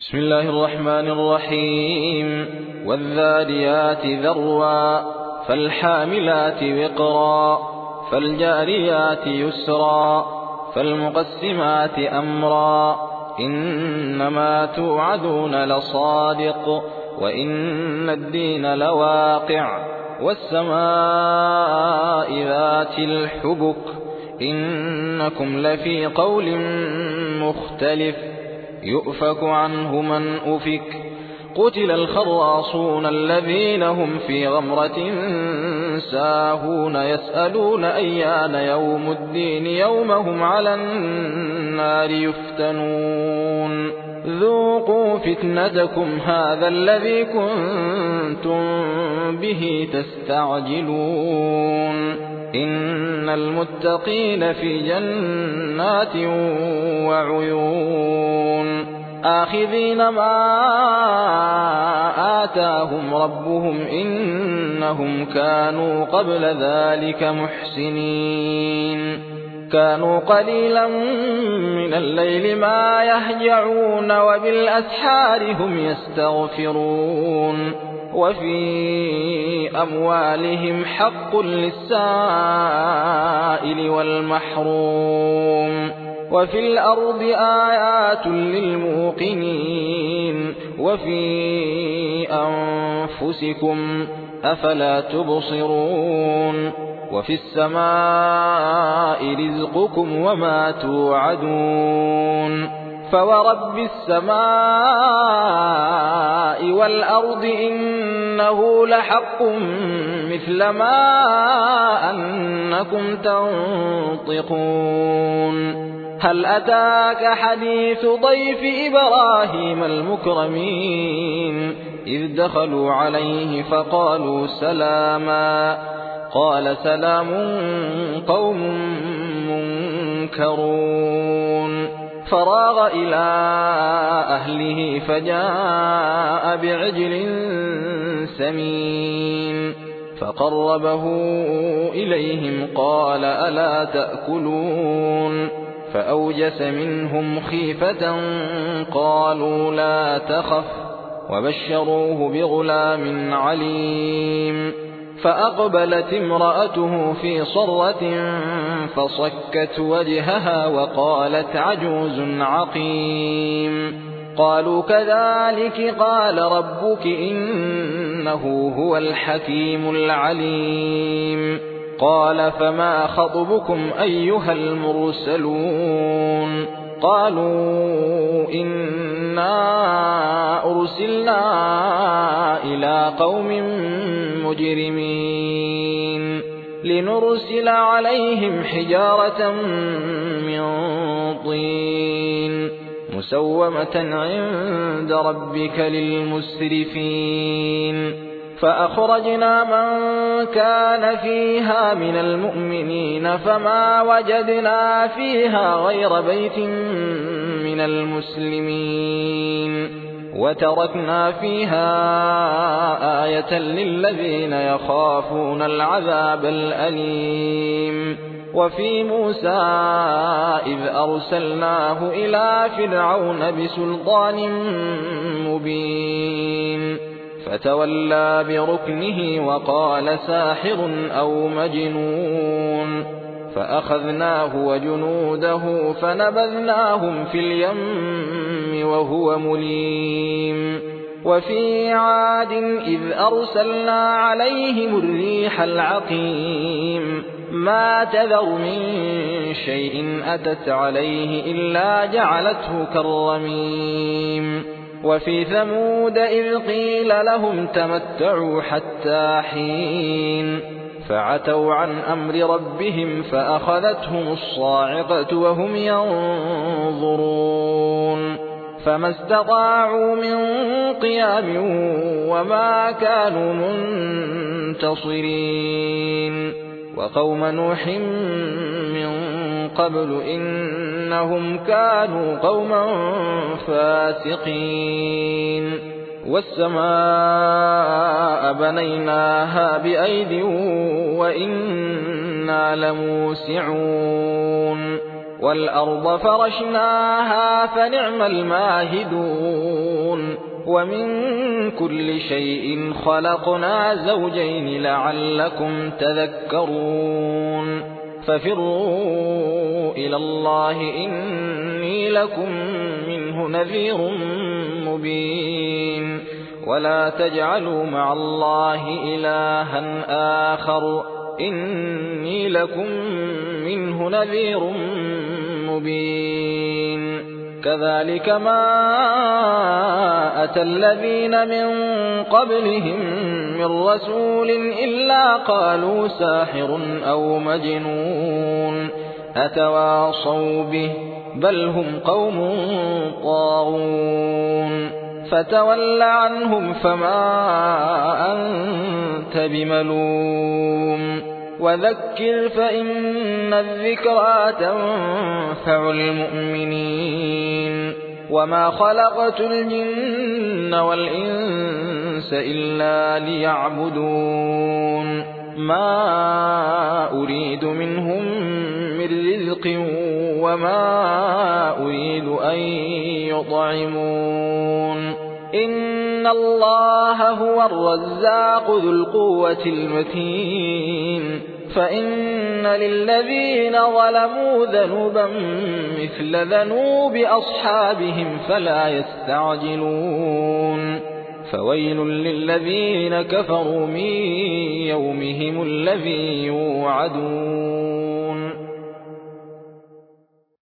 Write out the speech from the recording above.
بسم الله الرحمن الرحيم. والذاريات ذروا فالحاملات وقرا فالجاريات يسرا فالمقسمات أمرا إنما توعدون لصادق وإن الدين لواقع والسماء ذات الحبك إنكم لفي قول مختلف يؤفك عنه من أفك قتل الخراصون الذين هم في غمرة ساهون يسألون أيان يوم الدين يوم هم على النار يفتنون ذوقوا فتنتكم هذا الذي كنتم به تستعجلون إن المتقين في جنات وعيون آخذين ما آتاهم ربهم إنهم كانوا قبل ذلك محسنين كانوا قليلا من الليل ما يهجعون وبالأسحار هم يستغفرون وفي أموالهم حق للسائل والمحروم وفي الأرض آيات للموقنين وفي أنفسكم أفلا تبصرون وفي السماء رزقكم وما توعدون فورب السماء والأرض إنه لحق مثل ما أنكم تنطقون هل أتاك حديث ضيف إبراهيم المكرمين إذ دخلوا عليه فقالوا سلاما قال سلام قوم منكرون فراغ إلى أهله فجاء بعجل سمين فقربه إليهم قال ألا تأكلون فأوجس منهم خيفة قالوا لا تخف وبشروه بغلام عليم فأقبلت امرأته في صرة فصكت وجهها وقالت عجوز عقيم قالوا كذلك قال ربك إنه هو الحكيم العليم قال فما خطبكم أيها المرسلون قالوا إنا أرسلنا إلى قوم مجرمين لنرسل عليهم حجارة من طين مسومة عند ربك للمسرفين فأخرجنا من كان فيها من المؤمنين فما وجدنا فيها غير بيت من المسلمين وتركنا فيها آية للذين يخافون العذاب الأليم وفي موسى إذ أرسلناه إلى فرعون بسلطان مبين فتولى بركنه وقال ساحر أو مجنون فأخذناه وجنوده فنبذناهم في اليم وهو مليم وفي عاد إذ أرسلنا عليهم الريح العقيم ما تذر من شيء أتت عليه إلا جعلته كالرميم وفي ثمود إذ قيل لهم تمتعوا حتى حين فعتوا عن أمر ربهم فأخذتهم الصاعقة وهم ينظرون فما استطاعوا من قيام وما كانوا منتصرين وقوم نوح من قبل إنهم كانوا قوما فاسقين والسماء بنيناها بأيد وإنا لموسعون والأرض فرشناها فنعم الماهدون ومن كل شيء خلقنا زوجين لعلكم تذكرون ففروا إلى الله إني لكم منه نذير مبين ولا تجعلوا مع الله إلها آخر إني لكم منه نذير مبين كذلك ما أتى الذين من قبلهم من رسول إلا قالوا ساحر أو مجنون أتواصوا به بل هم قوم طاغون فتول عنهم فما أنت بملوم وذكر فإن الذكرى تنفع المؤمنين وما خلقت الجن والإنس إلا ليعبدون ما أريد منهم من رزق وما أريد أن يطعمون إن الله هو الرزاق ذو القوة المتين فإن للذين ظلموا ذنوبا مثل ذنوب أصحابهم فلا يستعجلون فويل للذين كفروا من يومهم الذي يوعدون